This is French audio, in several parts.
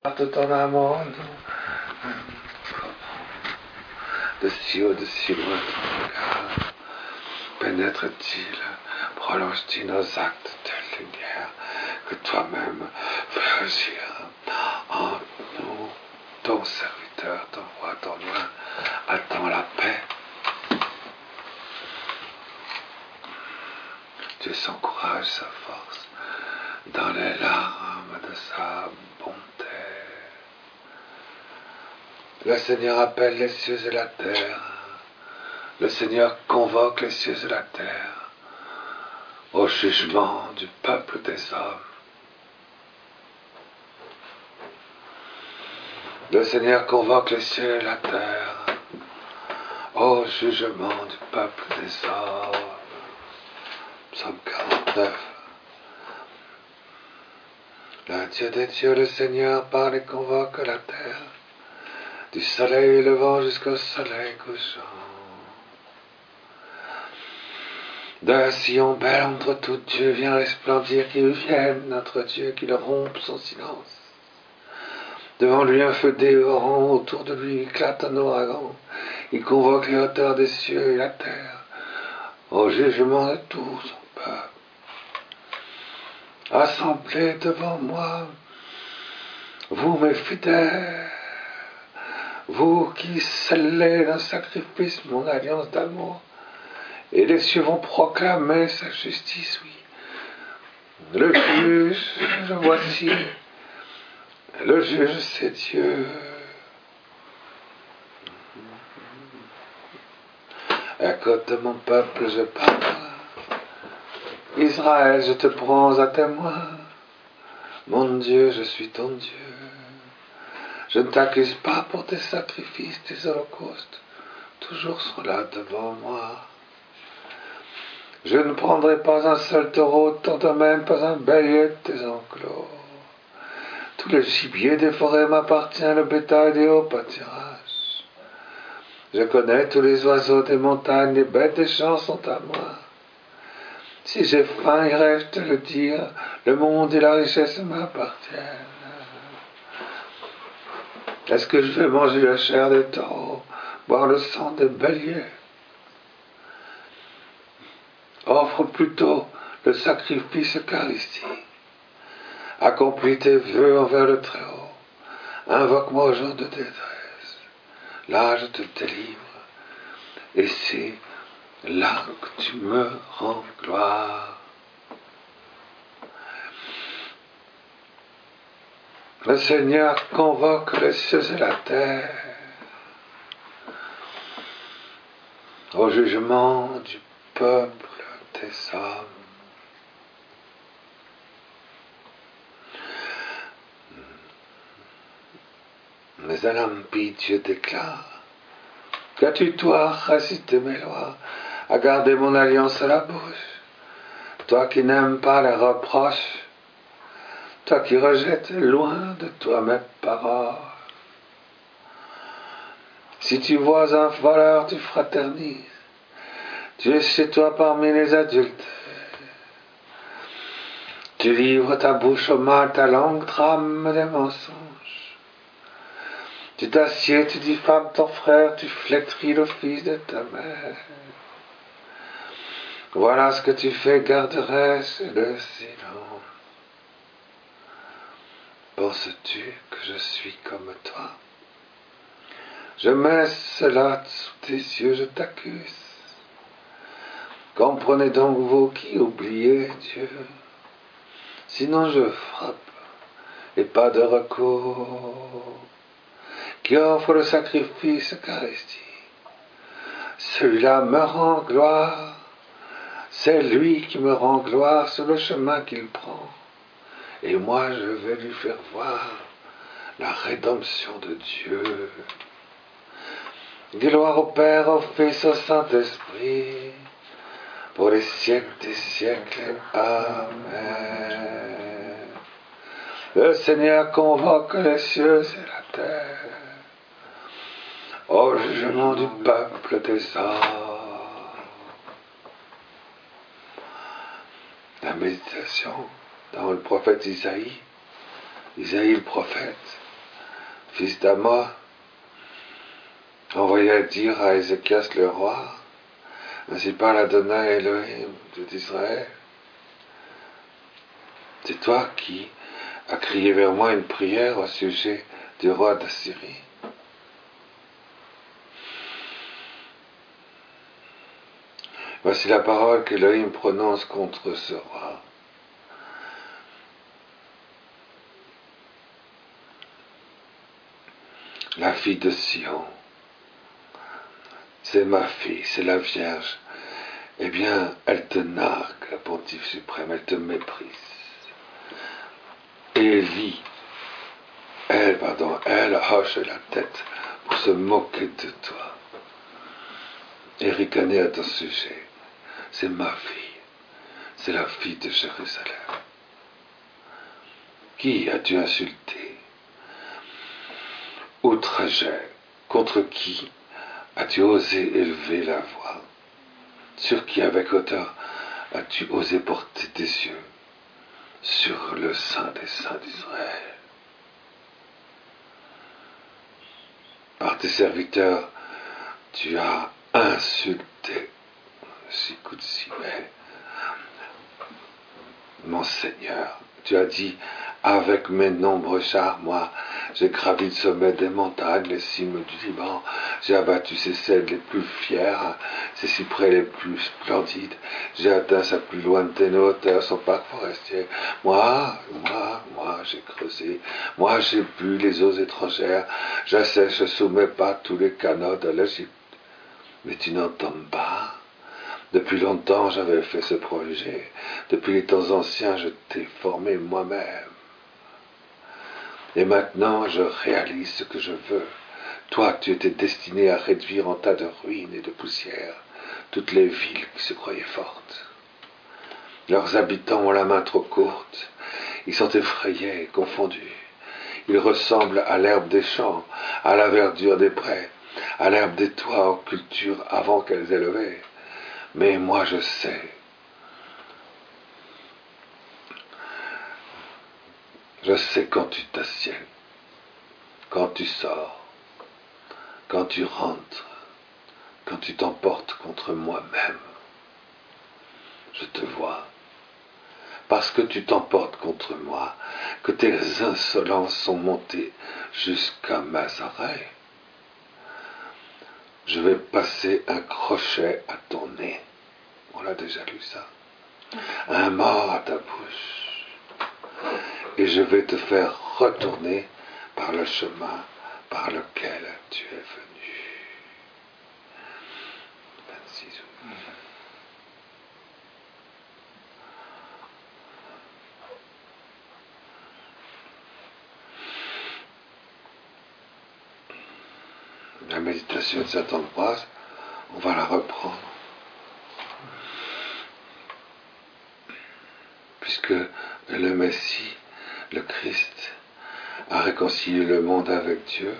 de ton amour, de si haut, de si loin ton regard pénètre-t-il, prolonge-t-il nos actes de lumière que toi-même fais agir en nous, ton serviteur, ton roi, ton loin, attend la paix. Tu es son courage, sa force, dans les larmes de sa bonté. Le Seigneur appelle les cieux et la terre. Le Seigneur convoque les cieux et la terre au jugement du peuple des hommes. Le Seigneur convoque les cieux et la terre au jugement du peuple des hommes. Psaume 49. Le Dieu des dieux, le Seigneur, parle et convoque la terre, du soleil levant jusqu'au soleil couchant. D'un sillon bel entre tous Dieu vient resplendir, qu'il vienne, notre Dieu, qu'il rompe son silence. Devant lui un feu dévorant, autour de lui éclate un ouragan. Il convoque les hauteurs des cieux et la terre, au jugement de tout son peuple. Assemblés devant moi, vous mes fidèles, vous qui scellez d'un sacrifice mon alliance d'amour, et les cieux vont proclamer sa justice, oui. Le juge, le voici, le juge c'est Dieu. Écoute mon peuple, je parle. Israël, je te prends à témoin. Mon Dieu, je suis ton Dieu. Je ne t'accuse pas pour tes sacrifices, tes holocaustes. Toujours sont là devant moi. Je ne prendrai pas un seul taureau de ton domaine, pas un bélier de tes enclos. Tout le gibier des forêts m'appartient, le bétail des hauts pâturages. Je connais tous les oiseaux des montagnes, les bêtes des champs sont à moi. Si j'ai faim, irai-je te le dire, le monde et la richesse m'appartiennent. Est-ce que je vais manger la chair des taureaux, boire le sang des béliers? Offre plutôt le sacrifice eucharistique. Accomplis tes vœux envers le Très-Haut. Invoque-moi au jour de détresse. Là, je te délivre. Et c'est là que tu me rends gloire. Le Seigneur convoque les cieux et la terre au jugement du peuple des hommes. Mais un impie, Dieu déclare: qu'as-tu toi récité mes lois, à garder mon alliance à la bouche, toi qui n'aimes pas les reproches, toi qui rejettes loin de toi mes paroles. Si tu vois un voleur, tu fraternises. Tu es chez toi parmi les adultes. Tu livres ta bouche au mal, ta langue trame des mensonges. Tu t'assieds, tu diffames ton frère, tu flétris le fils de ta mère. Voilà ce que tu fais, garderais-je le silence. Penses-tu que je suis comme toi? Je mets cela sous tes yeux, je t'accuse. Comprenez donc vous qui oubliez Dieu. Sinon je frappe, et pas de recours. Qui offre le sacrifice eucharistique. Celui-là me rend gloire. C'est lui qui me rend gloire sur le chemin qu'il prend. Et moi je vais lui faire voir la rédemption de Dieu. Gloire au Père, au Fils, au Saint-Esprit, pour les siècles des siècles. Amen. Le Seigneur convoque les cieux et la terre au jugement du peuple des hommes. La méditation dans le prophète Isaïe. Isaïe le prophète fils d'Amos, envoya dire à Ézéchias le roi, ainsi parle Adonai Elohim d'Israël. C'est toi qui as crié vers moi une prière au sujet du roi d'Assyrie. Voici la parole qu'Elohim prononce contre ce roi. La fille de Sion, c'est ma fille, c'est la Vierge. Eh bien, elle te nargue, la Pontife suprême, elle te méprise. Et elle hoche la tête pour se moquer de toi et ricaner à ton sujet. C'est ma fille, c'est la fille de Jérusalem. Qui as-tu insulté? Outragé, contre qui as-tu osé élever la voix? Sur qui avec hauteur as-tu osé porter tes yeux? Sur le Saint des Saints d'Israël. Par tes serviteurs, tu as insulté mon Seigneur. Tu as dit, avec mes nombreux chars, moi, j'ai gravi le sommet des montagnes, les cimes du Liban, j'ai abattu ses cèdres les plus fiers, ses cyprès les plus splendides, j'ai atteint sa plus lointaine hauteur, son parc forestier. Moi, j'ai creusé, moi, j'ai bu les eaux étrangères, j'assèche sous mes pas tous les canaux de l'Égypte. Mais tu n'entends pas. Depuis longtemps, j'avais fait ce projet. Depuis les temps anciens, je t'ai formé moi-même. Et maintenant, je réalise ce que je veux. Toi, tu étais destiné à réduire en tas de ruines et de poussière toutes les villes qui se croyaient fortes. Leurs habitants ont la main trop courte. Ils sont effrayés et confondus. Ils ressemblent à l'herbe des champs, à la verdure des prés, à l'herbe des toits aux cultures avant qu'elles aient levé. Mais moi je sais. Je sais quand tu t'assieds, quand tu sors, quand tu rentres, quand tu t'emportes contre moi-même. Je te vois. Parce que tu t'emportes contre moi, que tes insolences sont montées jusqu'à mes oreilles. Je vais passer un crochet à ton nez. On a déjà lu ça. Un mort à ta bouche. Et je vais te faire retourner par le chemin par lequel tu es venu. 26 août. La méditation de Saint-Ambroise, on va la reprendre. Puisque le Messie, le Christ, a réconcilié le monde avec Dieu,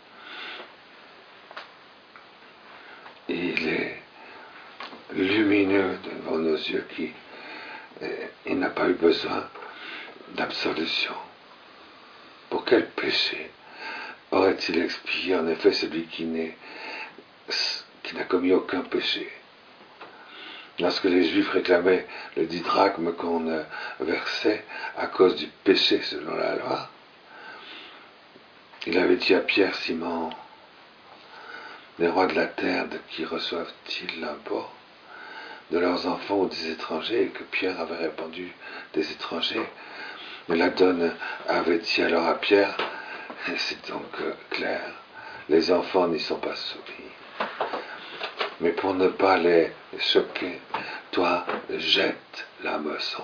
et il est lumineux devant nos yeux il n'a pas eu besoin d'absolution. Pour quel péché aurait-il expié en effet celui qui n'a commis aucun péché? Lorsque les Juifs réclamaient le 10 drachmes qu'on versait à cause du péché selon la loi, il avait dit à Pierre, Simon, les rois de la terre, de qui reçoivent-ils l'impôt? De leurs enfants ou des étrangers? Et que Pierre avait répondu, des étrangers. Mais la donne avait dit alors à Pierre, et c'est donc clair, les enfants n'y sont pas soumis. Mais pour ne pas les choquer, toi, jette l'hameçon.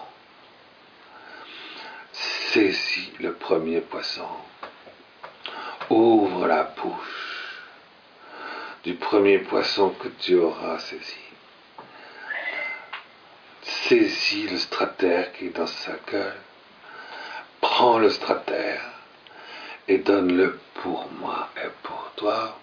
Saisis le premier poisson. Ouvre la bouche du premier poisson que tu auras saisi. Saisis le stratère qui est dans sa gueule. Prends le stratère et donne-le pour moi et pour toi.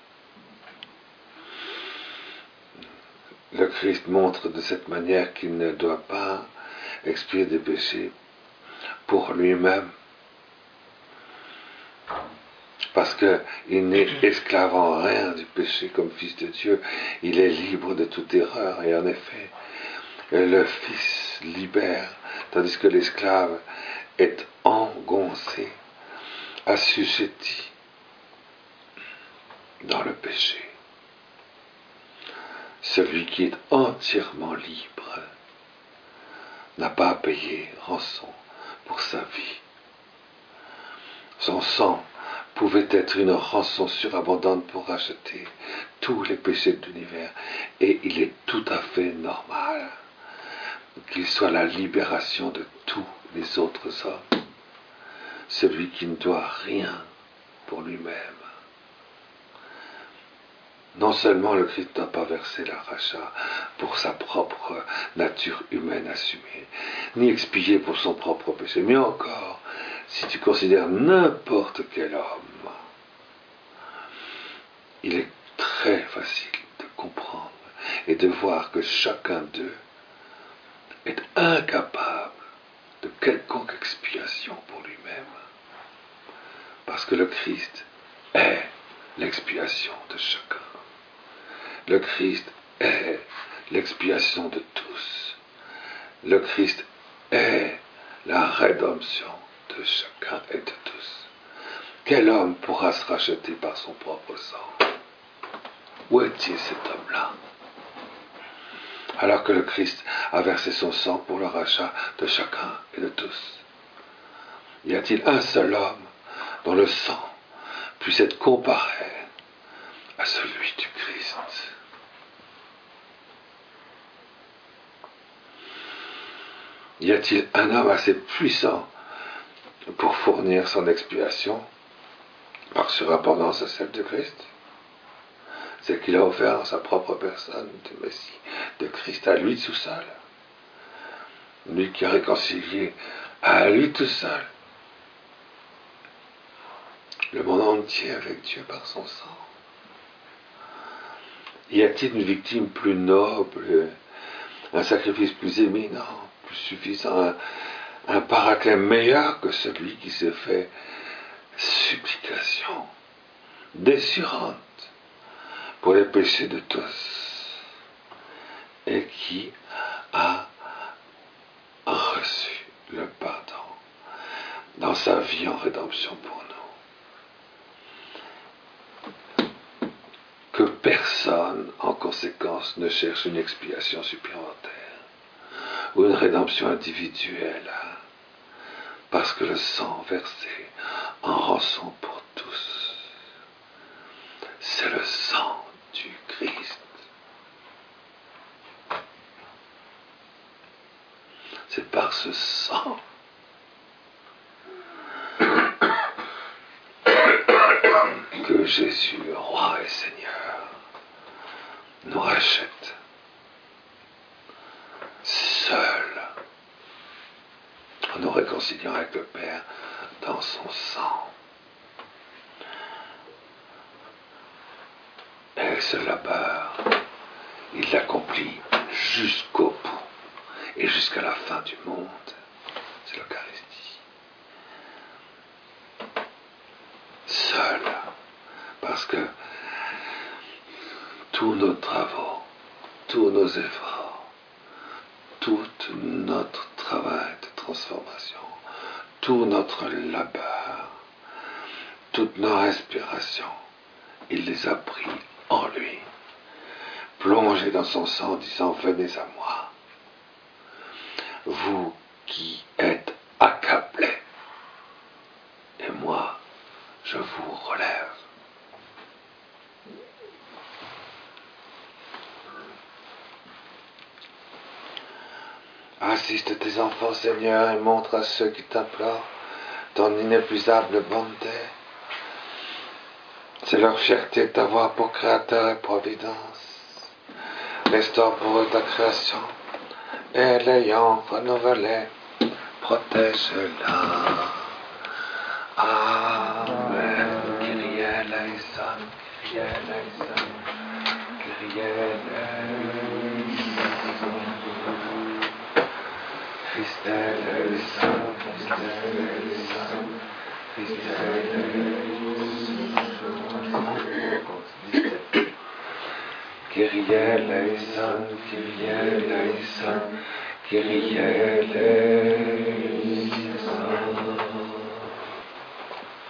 Le Christ montre de cette manière qu'il ne doit pas expier des péchés pour lui-même. parce qu'il n'est esclave en rien du péché comme fils de Dieu, il est libre de toute erreur, et en effet, le Fils libère, tandis que l'esclave est engoncé, assujetti dans le péché. Celui qui est entièrement libre n'a pas à payer rançon pour sa vie. Son sang pouvait être une rançon surabondante pour racheter tous les péchés de l'univers, et il est tout à fait normal qu'il soit la libération de tous les autres hommes, celui qui ne doit rien pour lui-même. Non seulement le Christ n'a pas versé la rachat pour sa propre nature humaine assumée, ni expié pour son propre péché, mais encore, si tu considères n'importe quel homme, il est très facile de comprendre et de voir que chacun d'eux est incapable de quelconque expiation pour lui-même, parce que le Christ est l'expiation de chacun. Le Christ est l'expiation de tous. Le Christ est la rédemption de chacun et de tous. Quel homme pourra se racheter par son propre sang? Où est-il cet homme-là? Alors que le Christ a versé son sang pour le rachat de chacun et de tous. Y a-t-il un seul homme dont le sang puisse être comparé à celui du Christ? Y a-t-il un homme assez puissant pour fournir son expiation par surabondance à celle de Christ? C'est qu'il a offert sa propre personne de Messie, de Christ à lui tout seul. Lui qui a réconcilié à lui tout seul le monde entier avec Dieu par son sang. Y a-t-il une victime plus noble, un sacrifice plus éminent, plus suffisant, un paraclet meilleur que celui qui s'est fait supplication déchirante pour les péchés de tous et qui a reçu le pardon dans sa vie en rédemption pour nous? Que personne, en conséquence, ne cherche une expiation supplémentaire ou une rédemption individuelle, parce que le sang versé en rançon pour tous, c'est le sang du Christ. C'est par ce sang que Jésus, roi et Seigneur, nous rachète seul, en nous réconciliant avec le Père dans son sang. Et ce labeur, il l'accomplit jusqu'au bout et jusqu'à la fin du monde. C'est l'Eucharistie. Seul, parce que tous nos travaux, tous nos efforts, tout notre travail de transformation, tout notre labeur, toutes nos respirations, il les a pris en lui, plongés dans son sang en disant: venez à moi, vous qui êtes accablés, et moi je vous relève. Assiste tes enfants, Seigneur, et montre à ceux qui t'implorent ton inépuisable bonté. C'est leur fierté de t'avoir pour créateur et providence. Restaure pour eux ta création, et l'ayant renouvelée, protège-la. Amen. Kyrie eleison, Kyrie eleison, Kyrie eleison. Christ eleison, Christ eleison, Christ eleison. Kyrie eleison, Kyrie eleison, Kyrie eleison.